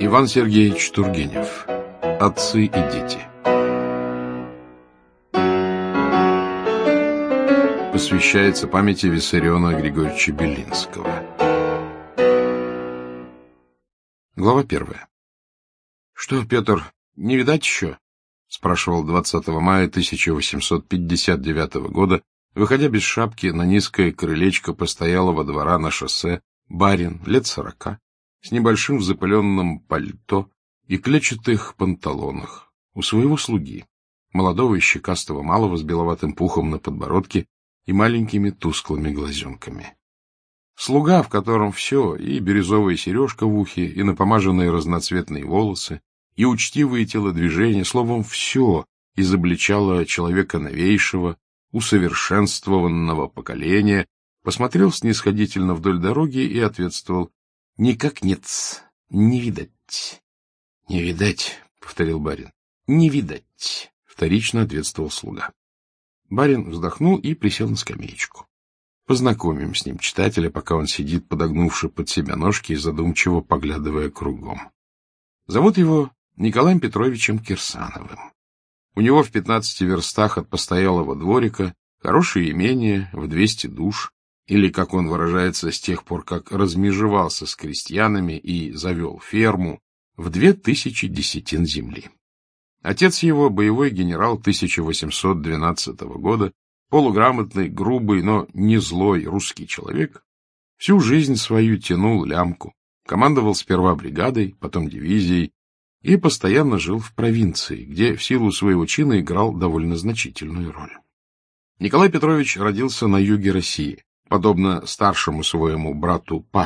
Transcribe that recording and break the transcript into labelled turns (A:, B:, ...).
A: Иван Сергеевич Тургенев. Отцы и дети. Посвящается памяти Виссариона Григорьевича Белинского. Глава 1. — Что, Петр, не видать еще? — спрашивал 20 мая 1859 года, выходя без шапки на низкое крылечко постоялого двора на шоссе, барин, лет 40, с небольшим запыленным пальто и клетчатых панталонах, у своего слуги, молодого и щекастого малого с беловатым пухом на подбородке и маленькими тусклыми глазенками. Слуга, в котором все, и бирюзовая сережка в ухе, и напомаженные разноцветные волосы, и учтивые телодвижения, словом, все изобличало человека новейшего, усовершенствованного поколения, посмотрел снисходительно вдоль дороги и ответствовал: — Никак нет, не видать. — Не видать, — повторил барин. — Не видать, — вторично ответствовал слуга. Барин вздохнул и присел на скамеечку. Познакомим с ним читателя, пока он сидит, подогнувши под себя ножки и задумчиво поглядывая кругом. Зовут его Николаем Петровичем Кирсановым. У него в 15 верстах от постоялого дворика хорошее имение в 200 душ, или, как он выражается, с тех пор, как размежевался с крестьянами и завел ферму, в 2000 десятин земли. Отец его, боевой генерал 1812 года, полуграмотный, грубый, но не злой русский человек, всю жизнь свою тянул лямку, командовал сперва бригадой, потом дивизией и постоянно жил в провинции, где в силу своего чина играл довольно значительную роль. Николай Петрович родился на юге России, подобно старшему своему брату